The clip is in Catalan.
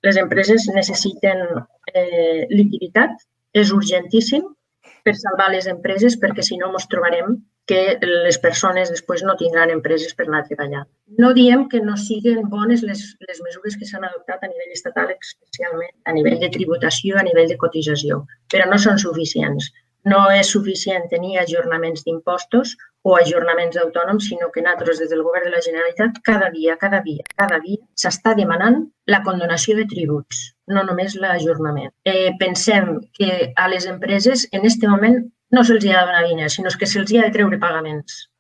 Les empreses necessiten liquiditat, és urgentíssim per salvar les empreses perquè si no ens trobarem que les persones després no tindran empreses per anar a treballar. No diem que no siguin bones les mesures que s'han adoptat a nivell estatal, especialment a nivell de tributació, a nivell de cotització, però no són suficients. No és suficient tenir ajornaments d'impostos o ajornaments d'autònoms, sinó que nosaltres, des del Govern de la Generalitat, cada dia, s'està demanant la condonació de tributs, no només l'ajornament. Pensem que a les empreses, en aquest moment, no se'ls ha de donar diners, sinó que se'ls ha de treure pagaments.